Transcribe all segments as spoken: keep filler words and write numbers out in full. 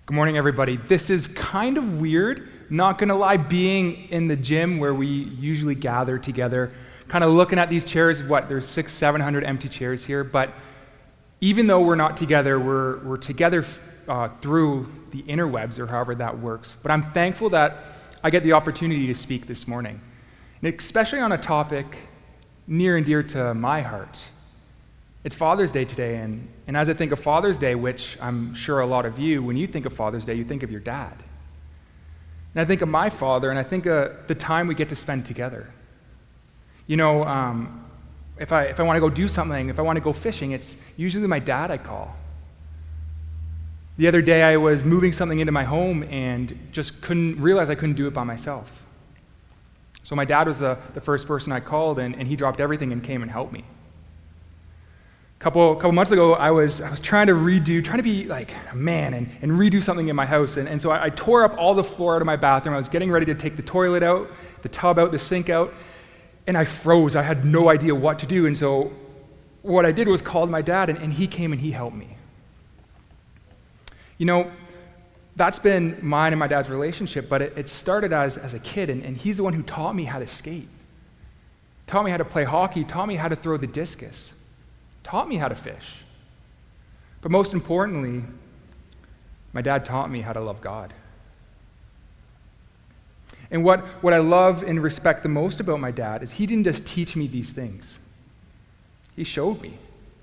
Good morning, everybody. This is kind of weird, not gonna lie, being in the gym where we usually gather together, kind of looking at these chairs. What, there's six, seven hundred empty chairs here, but even though we're not together, we're, we're together uh, through the interwebs, or however that works. But I'm thankful that I get the opportunity to speak this morning, and especially on a topic near and dear to my heart. It's Father's Day today, and, and as I think of Father's Day, which I'm sure a lot of you, when you think of Father's Day, you think of your dad. And I think of my father, and I think of the time we get to spend together. You know, um, if I if I want to go do something, if I want to go fishing, it's usually my dad I call. The other day I was moving something into my home and just couldn't realize I couldn't do it by myself. So my dad was the, the first person I called, and, and he dropped everything and came and helped me. Couple couple months ago, I was I was trying to redo, trying to be like a man and, and redo something in my house. And, and so I, I tore up all the floor out of my bathroom. I was getting ready to take the toilet out, the tub out, the sink out, and I froze. I had no idea what to do. And so what I did was called my dad, and, and he came and he helped me. You know, that's been mine and my dad's relationship, but it, it started as, as a kid, and, and he's the one who taught me how to skate, taught me how to play hockey, taught me how to throw the discus, taught me how to fish. But most importantly, my dad taught me how to love God. And what, what I love and respect the most about my dad is he didn't just teach me these things. He showed me.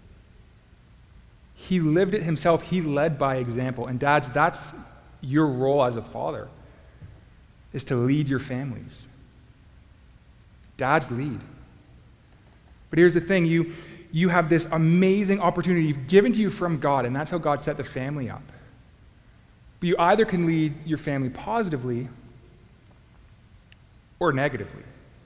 He lived it himself. He led by example. And dads, that's your role as a father, is to lead your families. Dads lead. But here's the thing, you You have this amazing opportunity given to you from God, and that's how God set the family up. But you either can lead your family positively or negatively.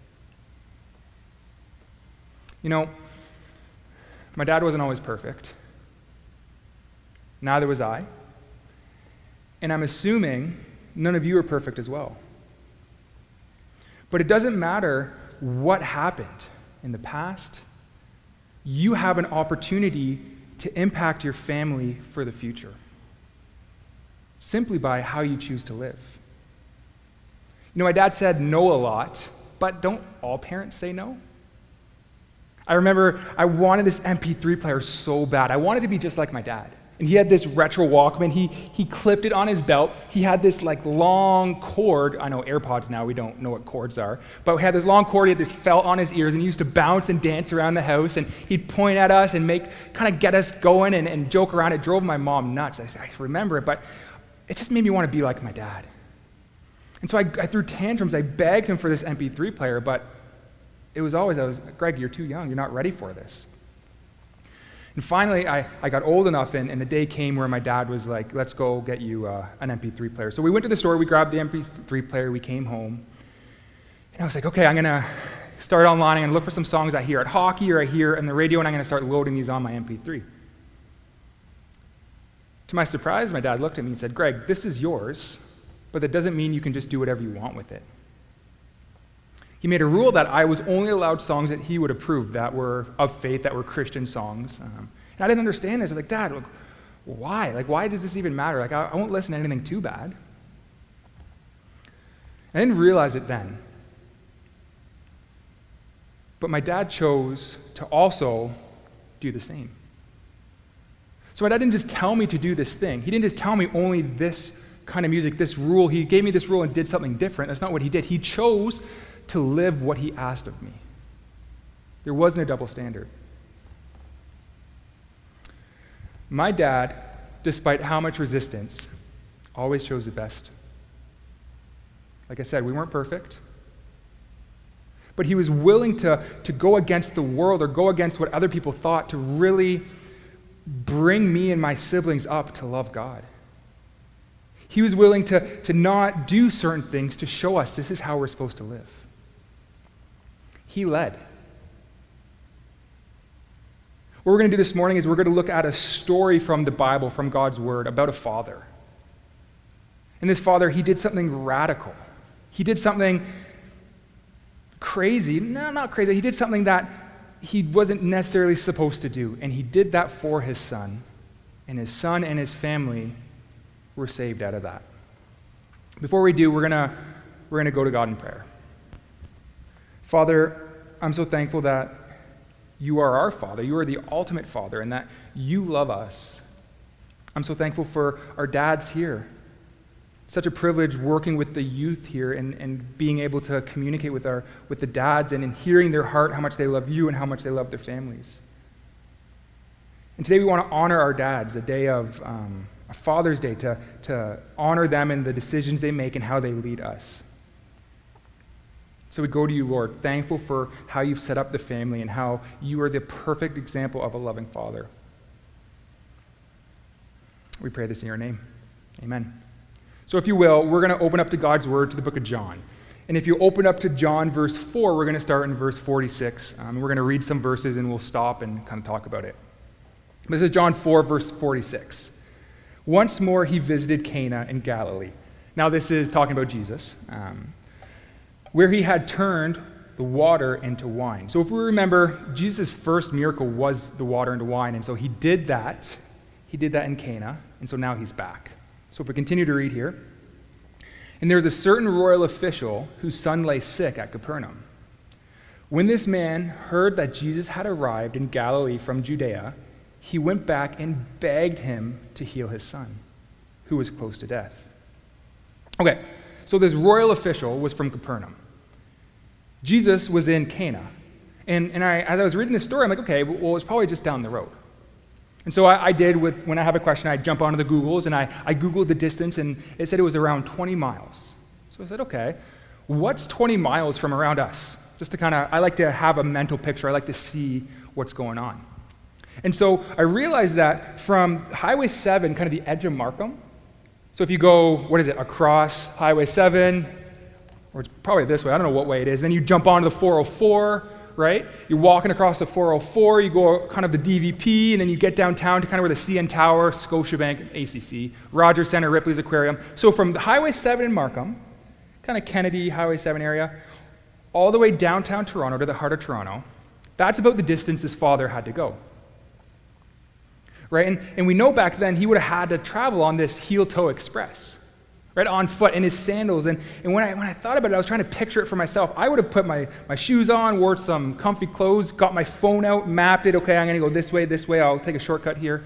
You know, my dad wasn't always perfect. Neither was I. And I'm assuming none of you are perfect as well. But it doesn't matter what happened in the past. You have an opportunity to impact your family for the future, simply by how you choose to live. You know, my dad said no a lot, but don't all parents say no? I remember I wanted this M P three player so bad. I wanted to be just like my dad. And he had this retro Walkman. He he clipped it on his belt. He had this like long cord. I know AirPods now, we don't know what cords are. But he had this long cord. He had this felt on his ears, and he used to bounce and dance around the house. And he'd point at us and make kind of get us going and, and joke around. It drove my mom nuts. I, I remember it, but it just made me want to be like my dad. And so I, I threw tantrums. I begged him for this M P three player, but it was always, I was, Greg, you're too young. You're not ready for this. And finally, I, I got old enough, and, and the day came where my dad was like, let's go get you uh, an M P three player. So we went to the store, we grabbed the M P three player, we came home, and I was like, okay, I'm going to start online, I'm going to look for some songs I hear at hockey or I hear on the radio, and I'm going to start loading these on my M P three. To my surprise, my dad looked at me and said, Greg, this is yours, but that doesn't mean you can just do whatever you want with it. He made a rule that I was only allowed songs that he would approve, that were of faith, that were Christian songs. Um, and I didn't understand this. I was like, Dad, like, why? Like, why does this even matter? Like, I, I won't listen to anything too bad. I didn't realize it then. But my dad chose to also do the same. So my dad didn't just tell me to do this thing. He didn't just tell me only this kind of music, this rule. He gave me this rule and did something different. That's not what he did. He chose to live what he asked of me. There wasn't a double standard. My dad, despite how much resistance, always chose the best. Like I said, we weren't perfect, but he was willing to, to go against the world or go against what other people thought to really bring me and my siblings up to love God. He was willing to, to not do certain things to show us this is how we're supposed to live. He led. What we're going to do this morning is we're going to look at a story from the Bible, from God's Word, about a father. And this father, he did something radical. He did something crazy. No, not crazy. He did something that he wasn't necessarily supposed to do. And he did that for his son. And his son and his family we're saved out of that. Before we do, we're going to we're going to go to God in prayer. Father, I'm so thankful that you are our Father. You are the ultimate Father, and that you love us. I'm so thankful for our dads here. Such a privilege working with the youth here and, and being able to communicate with our with the dads and in hearing their heart how much they love you and how much they love their families. And today we want to honor our dads, a day of um, a Father's Day, to, to honor them and the decisions they make and how they lead us. So we go to you, Lord, thankful for how you've set up the family and how you are the perfect example of a loving father. We pray this in your name. Amen. So if you will, we're going to open up to God's word to the book of John. And if you open up to John verse four, we're going to start in verse forty-six. Um, we're going to read some verses and we'll stop and kind of talk about it. This is John four, verse forty-six. Once more he visited Cana in Galilee. Now this is talking about Jesus. Um, where he had turned the water into wine. So if we remember, Jesus' first miracle was the water into wine, and so he did that. He did that in Cana, and so now he's back. So if we continue to read here, and there was a certain royal official whose son lay sick at Capernaum. When this man heard that Jesus had arrived in Galilee from Judea, he went back and begged him to heal his son, who was close to death. Okay, so this royal official was from Capernaum. Jesus was in Cana. And, and I, as I was reading this story, I'm like, okay, well, it's probably just down the road. And so I, I did, with when I have a question, I jump onto the Googles, and I, I Googled the distance, and it said it was around twenty miles. So I said, okay, what's twenty miles from around us? Just to kind of, I like to have a mental picture. I like to see what's going on. And so I realized that from Highway seven, kind of the edge of Markham, so if you go, what is it, across Highway seven, or it's probably this way, I don't know what way it is, then you jump onto the four oh four, right? You're walking across the four oh four, you go kind of the D V P, and then you get downtown to kind of where the C N Tower, Scotiabank, A C C, Rogers Center, Ripley's Aquarium. So from Highway seven in Markham, kind of Kennedy, Highway seven area, all the way downtown Toronto to the heart of Toronto, that's about the distance this father had to go. Right? And, and we know back then he would have had to travel on this heel-toe express, right, on foot in his sandals. And, and when, I, when I thought about it, I was trying to picture it for myself. I would have put my, my shoes on, wore some comfy clothes, got my phone out, mapped it. Okay, I'm going to go this way, this way. I'll take a shortcut here.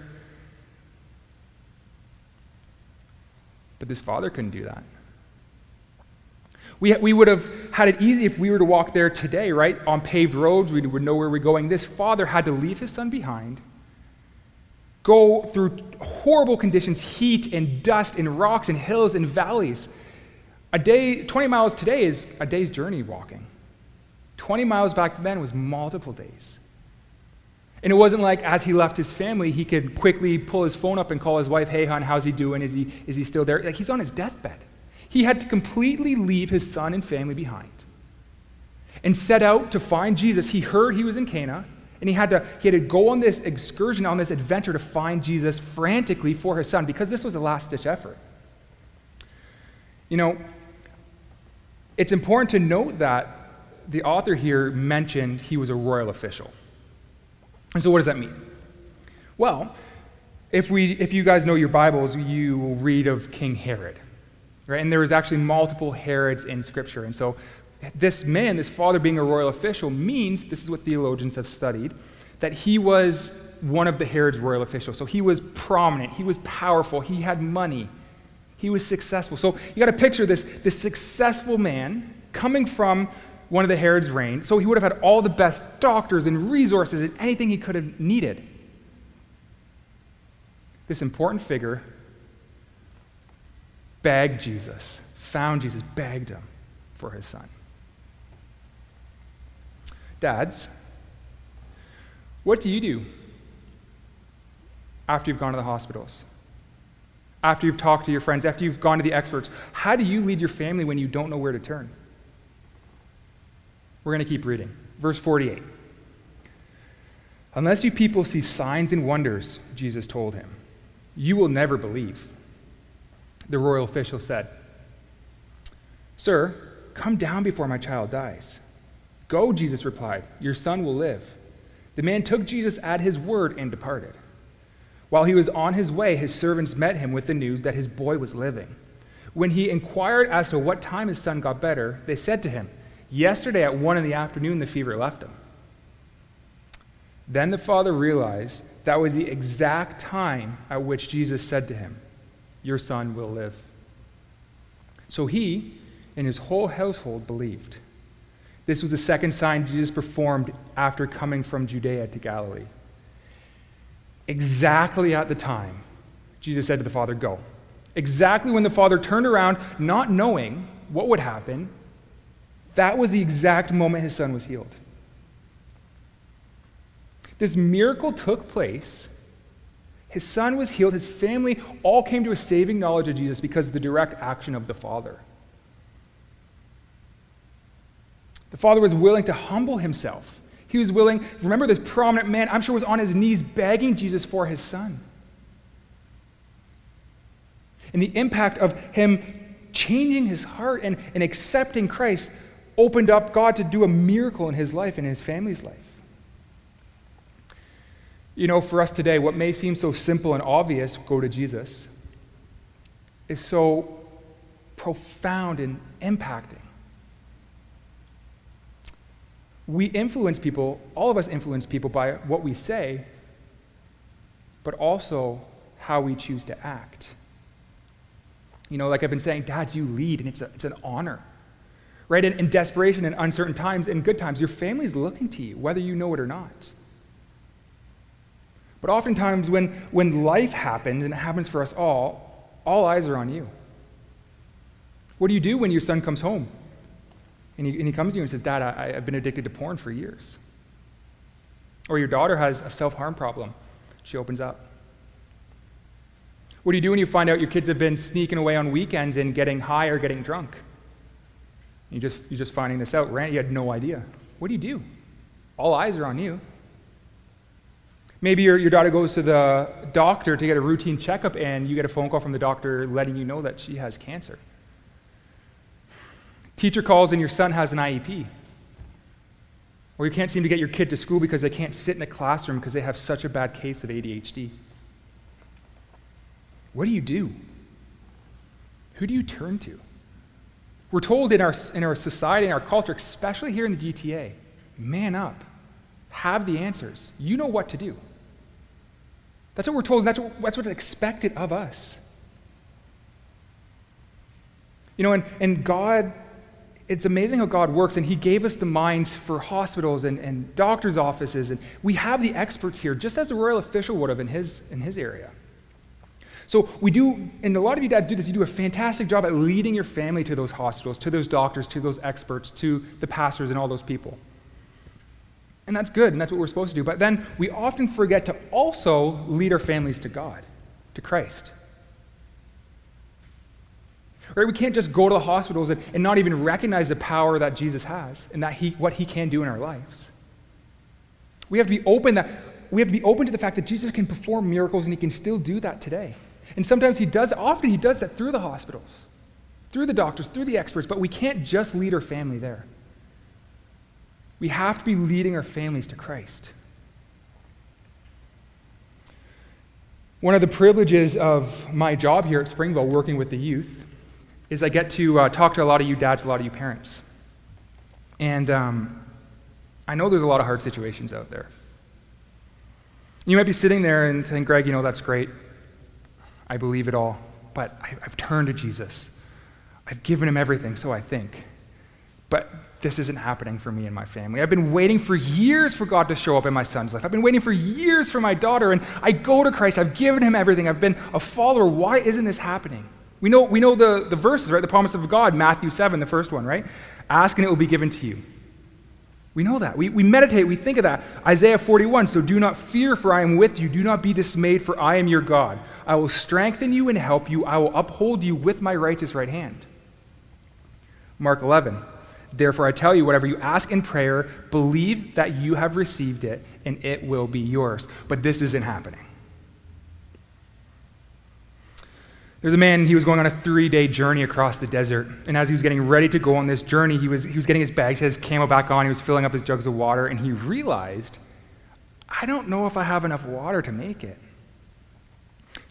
But this father couldn't do that. We, we would have had it easy if we were to walk there today, right, on paved roads. We would know where we're going. This father had to leave his son behind, go through horrible conditions, heat and dust and rocks and hills and valleys. A day, twenty miles today is a day's journey walking. twenty miles back then was multiple days. And it wasn't like as he left his family, he could quickly pull his phone up and call his wife, hey, hon, how's he doing? Is he, is he still there? Like, he's on his deathbed. He had to completely leave his son and family behind and set out to find Jesus. He heard he was in Cana, and he had to he had to go on this excursion, on this adventure to find Jesus frantically for his son, because this was a last-ditch effort. You know, it's important to note that the author here mentioned he was a royal official. And so what does that mean? Well, if we if you guys know your Bibles, you will read of King Herod, right? And there was actually multiple Herods in Scripture. And so this man, this father being a royal official, means, this is what theologians have studied, that he was one of the Herod's royal officials. So he was prominent, he was powerful, he had money, he was successful. So you got to picture this, this successful man coming from one of the Herod's reign. So he would have had all the best doctors and resources and anything he could have needed. This important figure begged Jesus, found Jesus, begged him for his son. Dads, what do you do after you've gone to the hospitals? After you've talked to your friends, after you've gone to the experts? How do you lead your family when you don't know where to turn? We're going to keep reading. Verse forty-eight. Unless you people see signs and wonders, Jesus told him, you will never believe. The royal official said, Sir, come down before my child dies. Go, Jesus replied, your son will live. The man took Jesus at his word and departed. While he was on his way, his servants met him with the news that his boy was living. When he inquired as to what time his son got better, they said to him, "Yesterday at one in the afternoon the fever left him." Then the father realized that was the exact time at which Jesus said to him, "Your son will live." So he and his whole household believed. This was the second sign Jesus performed after coming from Judea to Galilee. Exactly at the time, Jesus said to the father, "Go." Exactly when the father turned around, not knowing what would happen, that was the exact moment his son was healed. This miracle took place. His son was healed. His family all came to a saving knowledge of Jesus because of the direct action of the Father. The Father was willing to humble himself. He was willing, remember this prominent man, I'm sure was on his knees begging Jesus for his son. And the impact of him changing his heart and, and accepting Christ opened up God to do a miracle in his life and his family's life. You know, for us today, what may seem so simple and obvious, go to Jesus, is so profound and impacting. We influence people, all of us influence people by what we say, but also how we choose to act. You know, like I've been saying, dads, you lead, and it's, a, it's an honor. Right? In, in desperation and uncertain times and good times, your family's looking to you, whether you know it or not. But oftentimes when, when life happens, and it happens for us all, all eyes are on you. What do you do when your son comes home? And he, and he comes to you and says, "Dad, I, I've been addicted to porn for years." Or your daughter has a self-harm problem. She opens up. What do you do when you find out your kids have been sneaking away on weekends and getting high or getting drunk? You just, you're just finding this out. You had no idea. What do you do? All eyes are on you. Maybe your, your daughter goes to the doctor to get a routine checkup and you get a phone call from the doctor letting you know that she has cancer. Teacher calls and your son has an I E P. Or you can't seem to get your kid to school because they can't sit in a classroom because they have such a bad case of A D H D. What do you do? Who do you turn to? We're told in our, in our society, in our culture, especially here in the G T A, man up. Have the answers. You know what to do. That's what we're told, and that's, what, that's what's expected of us. You know, and, and God, it's amazing how God works, and he gave us the minds for hospitals and, and doctors' offices, and we have the experts here, just as the royal official would have in his, in his area. So we do, and a lot of you dads do this, you do a fantastic job at leading your family to those hospitals, to those doctors, to those experts, to the pastors and all those people. And that's good, and that's what we're supposed to do. But then we often forget to also lead our families to God, to Christ. Right? We can't just go to the hospitals and, and not even recognize the power that Jesus has and that he, what he can do in our lives. We have to be open that we have to be open to the fact that Jesus can perform miracles and he can still do that today. And sometimes he does, often he does that through the hospitals, through the doctors, through the experts, but we can't just lead our family there. We have to be leading our families to Christ. One of the privileges of my job here at Springville, working with the youth, is I get to uh, talk to a lot of you dads, a lot of you parents. And um, I know there's a lot of hard situations out there. You might be sitting there and saying, "Greg, you know, that's great. I believe it all, but I, I've turned to Jesus. I've given him everything, so I think. But this isn't happening for me and my family. I've been waiting for years for God to show up in my son's life. I've been waiting for years for my daughter, and I go to Christ. I've given him everything. I've been a follower. Why isn't this happening?" We know, we know the, the verses, right? The promise of God, Matthew seven, the first one, right? "Ask and it will be given to you." We know that. We, we meditate, we think of that. Isaiah forty-one, "So do not fear, for I am with you. Do not be dismayed, for I am your God. I will strengthen you and help you. I will uphold you with my righteous right hand." Mark eleven, "Therefore I tell you, whatever you ask in prayer, believe that you have received it, and it will be yours." But this isn't happening. There's a man, he was going on a three-day journey across the desert, and as he was getting ready to go on this journey, he was, he was getting his bags, his camel back on, he was filling up his jugs of water, and he realized, I don't know if I have enough water to make it.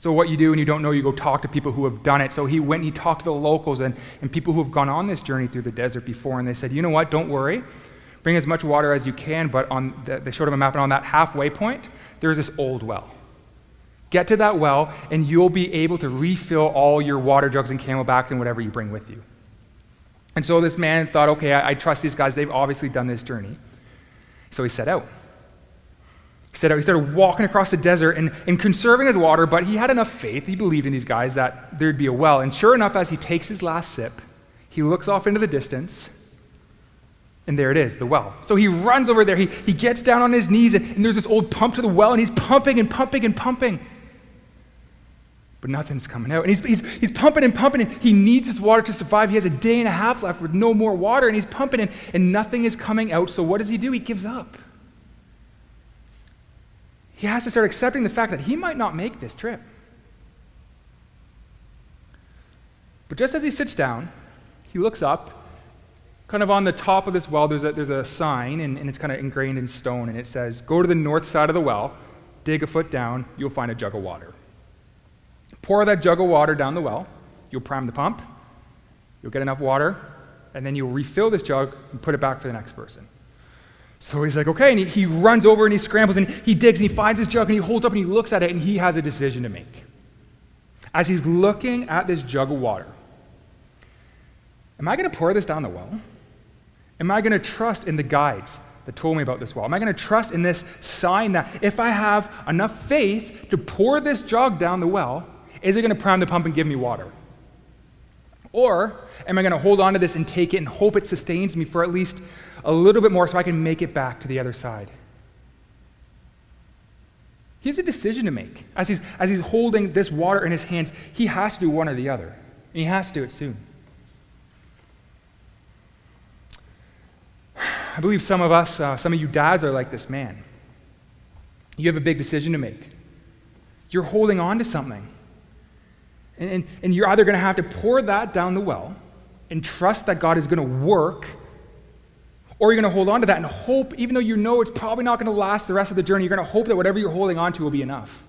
So what you do when you don't know, you go talk to people who have done it. So he went and he talked to the locals and, and people who have gone on this journey through the desert before, and they said, you know what, don't worry. Bring as much water as you can, but on the, they showed him a map, and on that halfway point, there's this old well. Get to that well, and you'll be able to refill all your water jugs and camelbacks and whatever you bring with you. And so this man thought, okay, I, I trust these guys. They've obviously done this journey. So he set out. He set out. He started walking across the desert and, and conserving his water, but he had enough faith. He believed in these guys that there'd be a well. And sure enough, as he takes his last sip, he looks off into the distance, and there it is, the well. So he runs over there. He, he gets down on his knees, and, and there's this old pump to the well, and he's pumping and pumping and pumping. But nothing's coming out. And he's, he's, he's pumping and pumping, and he needs his water to survive. He has a day and a half left with no more water, and he's pumping, and, and nothing is coming out. So what does he do? He gives up. He has to start accepting the fact that he might not make this trip. But just as he sits down, he looks up. Kind of on the top of this well, there's a, there's a sign, and, and it's kind of ingrained in stone, and it says, go to the north side of the well, dig a foot down, you'll find a jug of water. Pour that jug of water down the well, you'll prime the pump, you'll get enough water, and then you'll refill this jug and put it back for the next person. So he's like, okay, and he, he runs over and he scrambles and he digs and he finds his jug and he holds up and he looks at it and he has a decision to make. As he's looking at this jug of water, am I going to pour this down the well? Am I going to trust in the guides that told me about this well? Am I going to trust in this sign that if I have enough faith to pour this jug down the well, is it going to prime the pump and give me water? Or am I going to hold on to this and take it and hope it sustains me for at least a little bit more so I can make it back to the other side? He has a decision to make. As he's, as he's holding this water in his hands, he has to do one or the other. And he has to do it soon. I believe some of us, uh, some of you dads are like this man. You have a big decision to make. You're holding on to something. And, and, and you're either going to have to pour that down the well and trust that God is going to work, or you're going to hold on to that and hope, even though you know it's probably not going to last the rest of the journey, you're going to hope that whatever you're holding on to will be enough.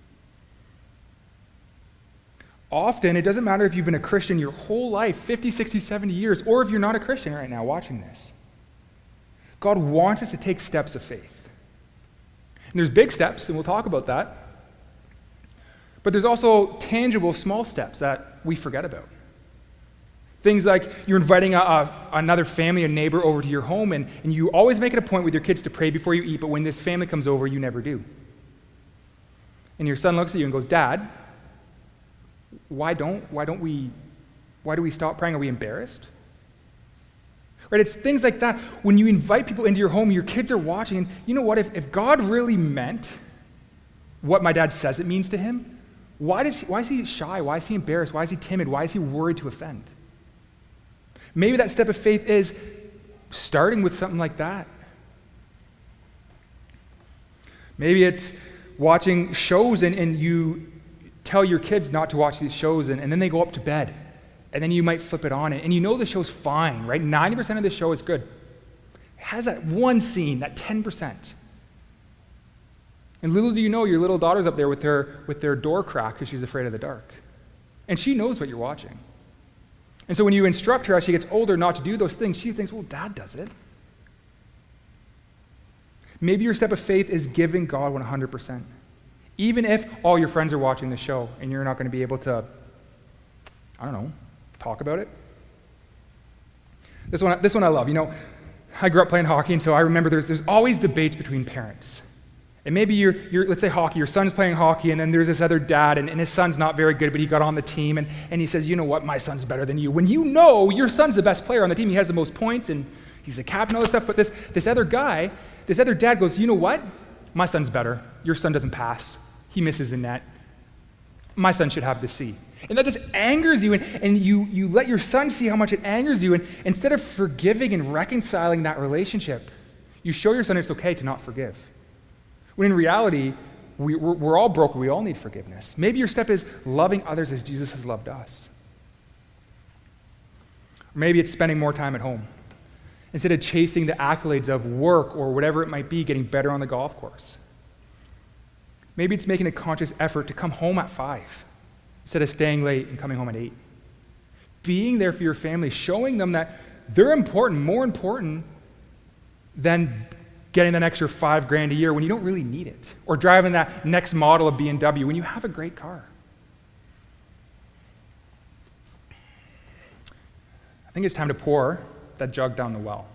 Often, it doesn't matter if you've been a Christian your whole life, fifty, sixty, seventy years, or if you're not a Christian right now watching this. God wants us to take steps of faith. And there's big steps, and we'll talk about that. But there's also tangible small steps that we forget about. Things like you're inviting a, a, another family, a neighbor over to your home, and, and you always make it a point with your kids to pray before you eat, but when this family comes over, you never do. And your son looks at you and goes, Dad, why don't, why don't we, why do we stop praying? Are we embarrassed? Right, it's things like that. When you invite people into your home, your kids are watching, and you know what? If, if God really meant what my dad says it means to him, why, does he, why is he shy? Why is he embarrassed? Why is he timid? Why is he worried to offend? Maybe that step of faith is starting with something like that. Maybe it's watching shows and, and you tell your kids not to watch these shows, and, and then they go up to bed. And then you might flip it on, and you know the show's fine, right? ninety percent of the show is good. It has that one scene, that ten percent. And little do you know, your little daughter's up there with her with their door cracked because she's afraid of the dark. And she knows what you're watching. And so when you instruct her as she gets older not to do those things, she thinks, well, Dad does it. Maybe your step of faith is giving God one hundred percent. Even if all your friends are watching the show and you're not going to be able to, I don't know, talk about it. This one, this one I love. You know, I grew up playing hockey, and so I remember there's, there's always debates between parents. And maybe you're, you're, let's say hockey, your son's playing hockey, and then there's this other dad, and, and his son's not very good, but he got on the team, and, and he says, you know what, my son's better than you. When you know your son's the best player on the team, he has the most points, and he's the captain, all this stuff, but this, this other guy, this other dad goes, you know what, my son's better. Your son doesn't pass. He misses the net. My son should have the C. And that just angers you, and, and you, you let your son see how much it angers you, and instead of forgiving and reconciling that relationship, you show your son it's okay to not forgive. When in reality, we, we're, we're all broken. We all need forgiveness. Maybe your step is loving others as Jesus has loved us. Or maybe it's spending more time at home. Instead of chasing the accolades of work or whatever it might be, getting better on the golf course. Maybe it's making a conscious effort to come home at five instead of staying late and coming home at eight. Being there for your family, showing them that they're important, more important than getting that extra five grand a year when you don't really need it, or driving that next model of B M W when you have a great car. I think it's time to pour that jug down the well.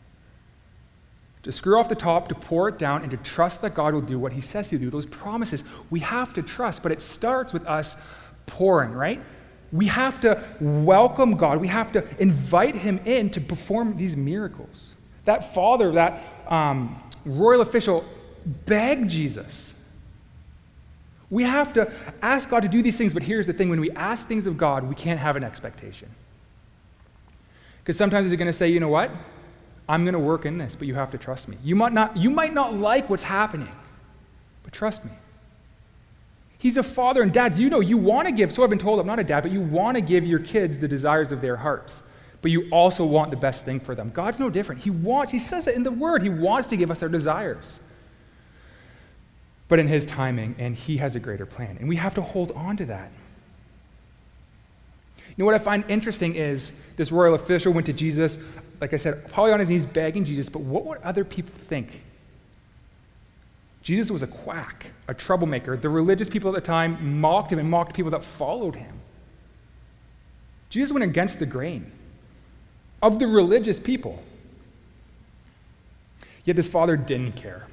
To screw off the top, to pour it down, and to trust that God will do what he says he'll do. Those promises, we have to trust, but it starts with us pouring, right? We have to welcome God. We have to invite him in to perform these miracles. That father, that um, royal official, begged Jesus. We have to ask God to do these things, but here's the thing. When we ask things of God, we can't have an expectation. Because sometimes he's going to say, you know what? I'm going to work in this, but you have to trust me. You might not, you might not like what's happening, but trust me. He's a father, and dads, you know you want to give, so I've been told, I'm not a dad, but you want to give your kids the desires of their hearts, but you also want the best thing for them. God's no different. He wants, he says it in the word, he wants to give us our desires, but in his timing, and he has a greater plan, and we have to hold on to that. You know what I find interesting is this royal official went to Jesus, like I said, probably on his knees begging Jesus, but what would other people think? Jesus was a quack, a troublemaker. The religious people at the time mocked him and mocked people that followed him. Jesus went against the grain of the religious people. Yet this father didn't care.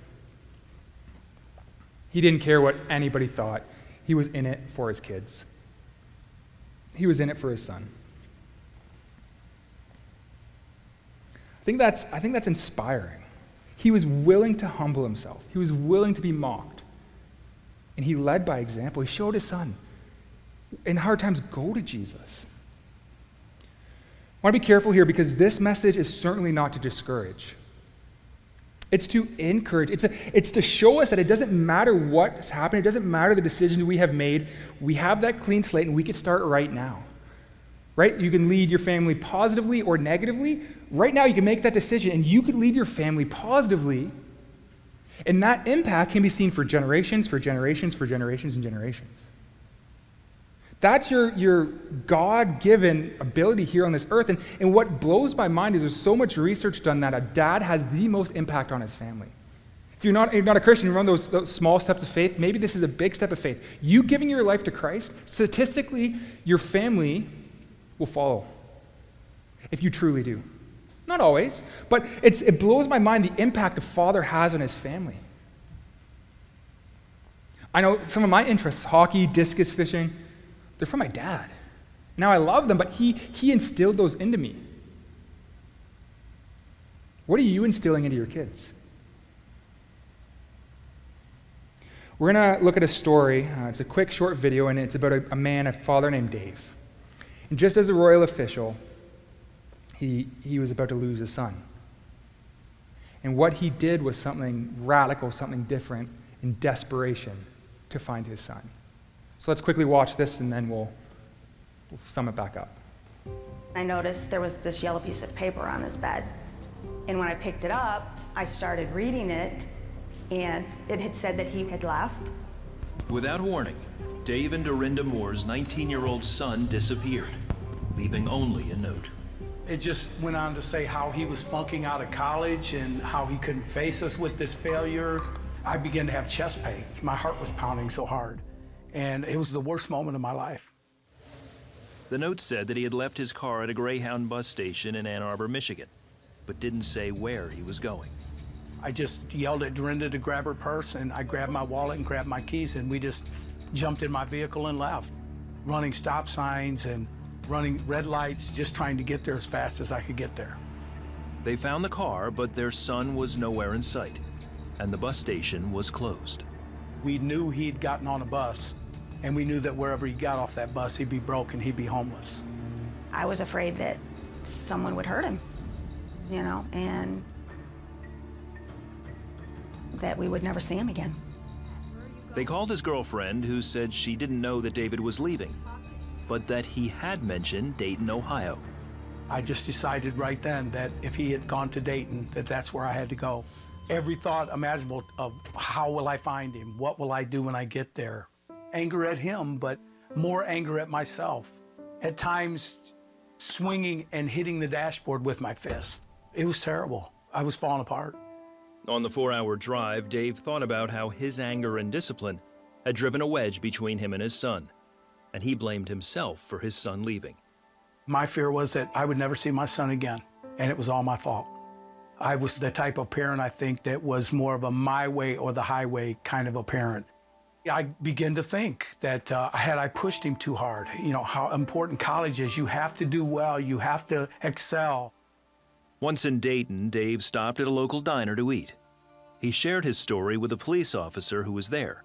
He didn't care what anybody thought. He was in it for his kids. He was in it for his son. I think that's, I think that's inspiring. He was willing to humble himself. He was willing to be mocked. And he led by example. He showed his son. In hard times, go to Jesus. I want to be careful here because this message is certainly not to discourage. It's to encourage. It's, a, it's to show us that it doesn't matter what's happened. It doesn't matter the decisions we have made. We have that clean slate and we can start right now. Right? You can lead your family positively or negatively. Right now you can make that decision and you could lead your family positively. And that impact can be seen for generations, for generations, for generations and generations. That's your, your God-given ability here on this earth. And, and what blows my mind is there's so much research done that a dad has the most impact on his family. If you're not, you're not a Christian, you run those, those small steps of faith, maybe this is a big step of faith. You giving your life to Christ, statistically, your family will follow. If you truly do. Not always, but it's, it blows my mind the impact a father has on his family. I know some of my interests, hockey, discus fishing, they're from my dad. Now I love them, but he, he instilled those into me. What are you instilling into your kids? We're going to look at a story. Uh, it's a quick, short video, and it's about a, a man, a father named Dave. And just as a royal official, he, he was about to lose his son. And what he did was something radical, something different, in desperation to find his son. So let's quickly watch this, and then we'll, we'll sum it back up. I noticed there was this yellow piece of paper on his bed. And when I picked it up, I started reading it, and it had said that he had left. Without warning, Dave and Dorinda Moore's nineteen-year-old son disappeared, leaving only a note. It just went on to say how he was flunking out of college and how he couldn't face us with this failure. I began to have chest pains. My heart was pounding so hard. And it was the worst moment of my life. The note said that he had left his car at a Greyhound bus station in Ann Arbor, Michigan, but didn't say where he was going. I just yelled at Dorinda to grab her purse, and I grabbed my wallet and grabbed my keys, and we just jumped in my vehicle and left, running stop signs and running red lights, just trying to get there as fast as I could get there. They found the car, but their son was nowhere in sight, and the bus station was closed. We knew he'd gotten on a bus, and we knew that wherever he got off that bus, he'd be broke and he'd be homeless. I was afraid that someone would hurt him, you know, and that we would never see him again. They called his girlfriend, who said she didn't know that David was leaving, but that he had mentioned Dayton, Ohio. I just decided right then that if he had gone to Dayton, that that's where I had to go. every thought imaginable of how will I find him? What will I do when I get there? Anger at him, but more anger at myself. At times, swinging and hitting the dashboard with my fist. It was terrible. I was falling apart. On the four-hour drive, Dave thought about how his anger and discipline had driven a wedge between him and his son, and he blamed himself for his son leaving. My fear was that I would never see my son again, and it was all my fault. I was the type of parent, I think, that was more of a my way or the highway kind of a parent. I began to think that uh, had I pushed him too hard, you know, how important college is. You have to do well, you have to excel. Once in Dayton, Dave stopped at a local diner to eat. He shared his story with a police officer who was there.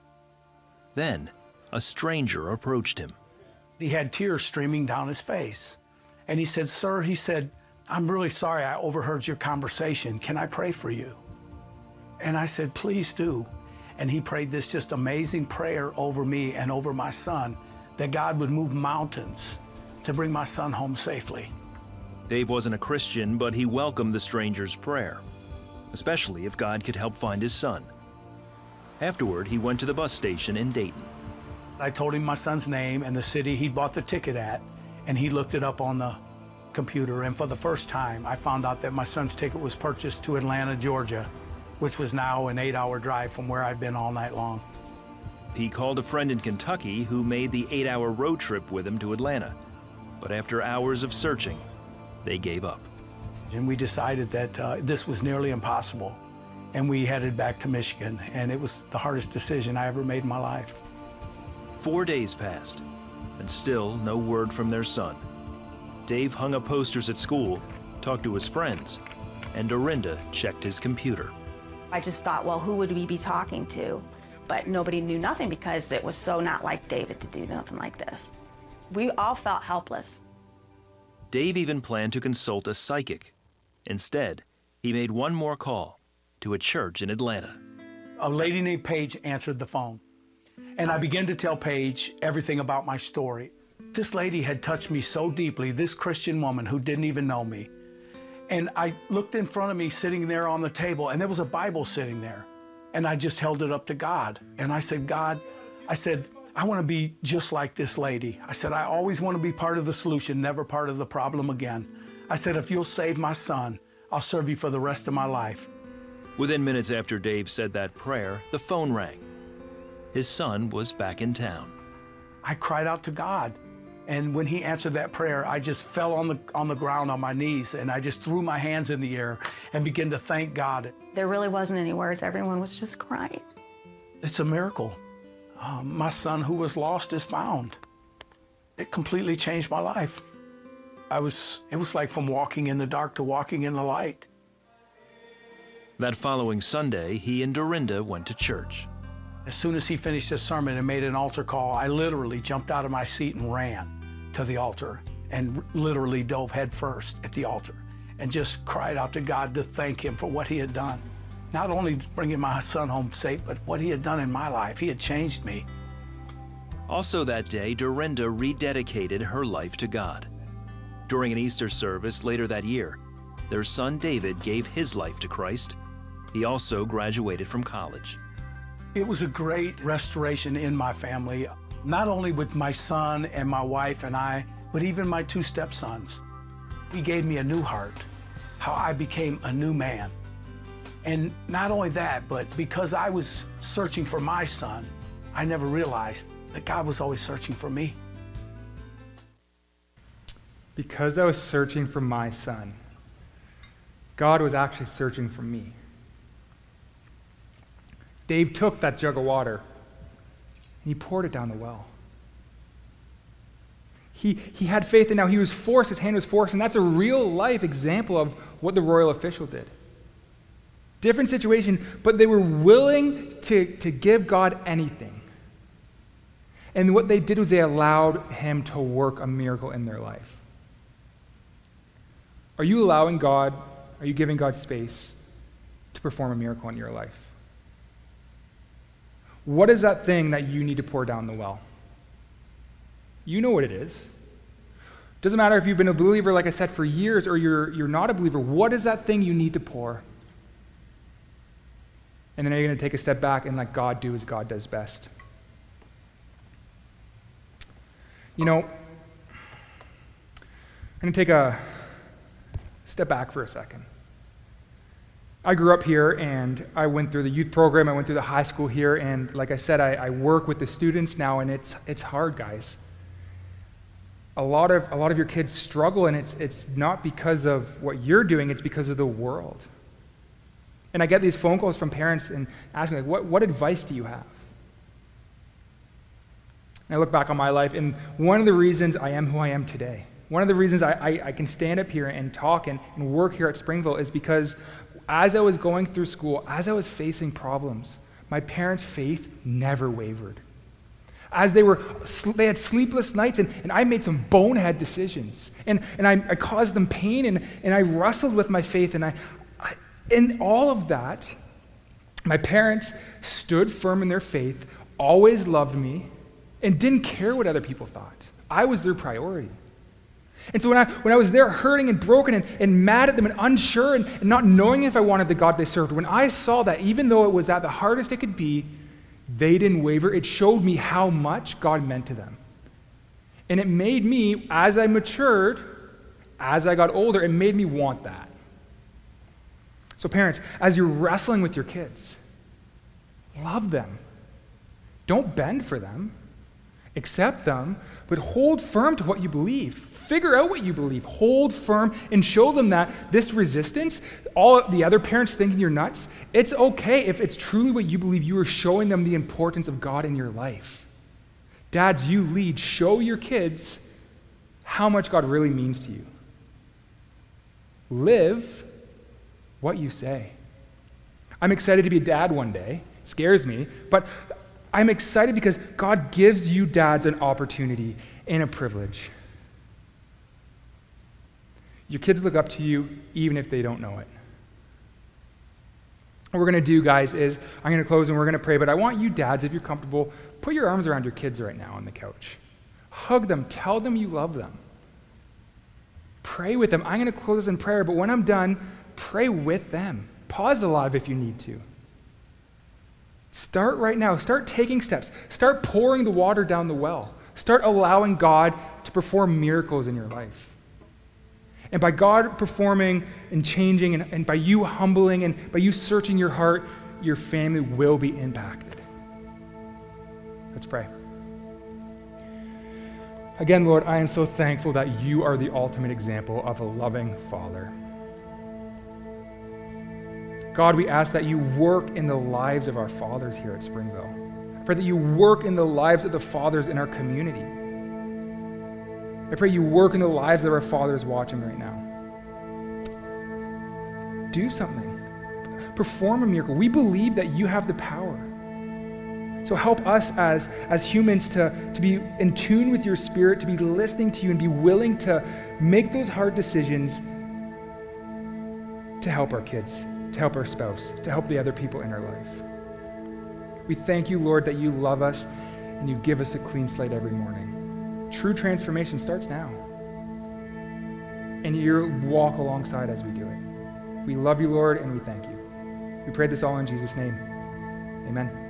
Then, a stranger approached him. He had tears streaming down his face. And he said, "Sir," he said, "I'm really sorry I overheard your conversation. Can I pray for you?" And I said, "Please do." And he prayed this just amazing prayer over me and over my son, that God would move mountains to bring my son home safely. Dave wasn't a Christian, but he welcomed the stranger's prayer, especially if God could help find his son. Afterward, he went to the bus station in Dayton. I told him my son's name and the city he'd bought the ticket at, and he looked it up on the computer. And for the first time, I found out that my son's ticket was purchased to Atlanta, Georgia, which was now an eight-hour drive from where I've been all night long. He called a friend in Kentucky who made the eight-hour road trip with him to Atlanta. But after hours of searching, they gave up. And we decided that uh, this was nearly impossible. And we headed back to Michigan, and it was the hardest decision I ever made in my life. Four days passed, and still no word from their son. Dave hung up posters at school, talked to his friends, and Dorinda checked his computer. I just thought, well, who would we be talking to? But nobody knew nothing because it was so not like David to do nothing like this. We all felt helpless. Dave even planned to consult a psychic. Instead, he made one more call to a church in Atlanta. A lady named Paige answered the phone, and I began to tell Paige everything about my story. This lady had touched me so deeply, this Christian woman who didn't even know me. And I looked in front of me sitting there on the table, and there was a Bible sitting there. And I just held it up to God. And I said, "God," I said, "I want to be just like this lady." I said, "I always want to be part of the solution, never part of the problem again." I said, "If you'll save my son, I'll serve you for the rest of my life." Within minutes after Dave said that prayer, the phone rang. His son was back in town. I cried out to God. And when he answered that prayer, I just fell on the, on the ground on my knees, and I just threw my hands in the air and began to thank God. There really wasn't any words. Everyone was just crying. It's a miracle. Um, my son who was lost is found. It completely changed my life. I was, it was like from walking in the dark to walking in the light. That following Sunday, he and Dorinda went to church. As soon as he finished his sermon and made an altar call, I literally jumped out of my seat and ran to the altar and literally dove headfirst at the altar and just cried out to God to thank him for what he had done. Not only bringing my son home safe, but what he had done in my life. He had changed me. Also that day, Dorinda rededicated her life to God. During an Easter service later that year, their son David gave his life to Christ. He also graduated from college. It was a great restoration in my family, not only with my son and my wife and I, but even my two stepsons. He gave me a new heart, how I became a new man. And not only that, but because I was searching for my son, I never realized that God was always searching for me. Because I was searching for my son, God was actually searching for me. Dave took that jug of water and he poured it down the well. He, he had faith, and now he was forced, his hand was forced, and that's a real life example of what the royal official did. Different situation, but they were willing to, to give God anything. And what they did was they allowed him to work a miracle in their life. Are you allowing God, are you giving God space to perform a miracle in your life? What is that thing that you need to pour down the well? You know what it is. Doesn't matter if you've been a believer, like I said, for years, or you're, you're not a believer. What is that thing you need to pour? And then are you going to take a step back and let God do as God does best? You know, I'm going to take a step back for a second. I grew up here, and I went through the youth program. I went through the high school here, and like I said, I, I work with the students now, and it's it's hard, guys. A lot of a lot of your kids struggle, and it's it's not because of what you're doing; it's because of the world. And I get these phone calls from parents and asking, like, "What what advice do you have?" And I look back on my life, and one of the reasons I am who I am today, one of the reasons I I, I can stand up here and talk and, and work here at Springville is because as I was going through school, as I was facing problems, my parents' faith never wavered. As they were, they had sleepless nights, and, and I made some bonehead decisions. And, and I, I caused them pain, and, and I wrestled with my faith. And I, I, in all of that, my parents stood firm in their faith, always loved me, and didn't care what other people thought. I was their priority. And so when I when I was there hurting and broken and, and mad at them and unsure and, and not knowing if I wanted the God they served, when I saw that, even though it was at the hardest it could be, they didn't waver, it showed me how much God meant to them. And it made me, as I matured, as I got older, it made me want that. So parents, as you're wrestling with your kids, love them. Don't bend for them. Accept them, but hold firm to what you believe. Figure out what you believe. Hold firm and show them that this resistance, all the other parents thinking you're nuts, it's okay if it's truly what you believe. You are showing them the importance of God in your life. Dads, you lead. Show your kids how much God really means to you. Live what you say. I'm excited to be a dad one day. It scares me, but I'm excited because God gives you dads an opportunity and a privilege. Your kids look up to you even if they don't know it. What we're going to do, guys, is I'm going to close and we're going to pray, but I want you dads, if you're comfortable, put your arms around your kids right now on the couch. Hug them. Tell them you love them. Pray with them. I'm going to close in prayer, but when I'm done, pray with them. Pause the live if you need to. Start right now. Start taking steps. Start pouring the water down the well. Start allowing God to perform miracles in your life. And by God performing and changing, and, and by you humbling and by you searching your heart, your family will be impacted. Let's pray. Again, Lord, I am so thankful that you are the ultimate example of a loving Father. God, we ask that you work in the lives of our fathers here at Springville. I pray that you work in the lives of the fathers in our community. I pray you work in the lives of our fathers watching right now. Do something. Perform a miracle. We believe that you have the power. So help us as, as humans to, to be in tune with your Spirit, to be listening to you and be willing to make those hard decisions to help our kids, to help our spouse, to help the other people in our life. We thank you, Lord, that you love us and you give us a clean slate every morning. True transformation starts now. And you walk alongside as we do it. We love you, Lord, and we thank you. We pray this all in Jesus' name. Amen.